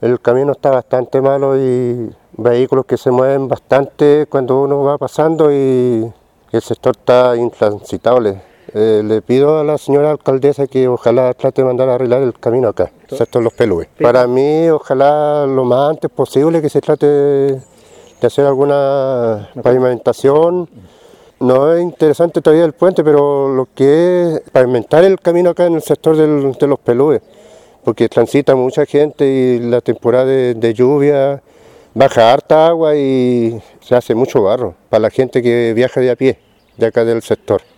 El camino está bastante malo y vehículos que se mueven bastante cuando uno va pasando y el sector está intransitable. Le pido a la señora alcaldesa que ojalá trate de mandar a arreglar el camino acá, el sector Los Pelúes. Para mí, ojalá lo más antes posible que se trate de hacer alguna pavimentación. No es interesante todavía el puente, pero lo que es pavimentar el camino acá en el sector de Los Pelúes, porque transita mucha gente y la temporada de lluvia baja harta agua y se hace mucho barro para la gente que viaja de a pie de acá del sector.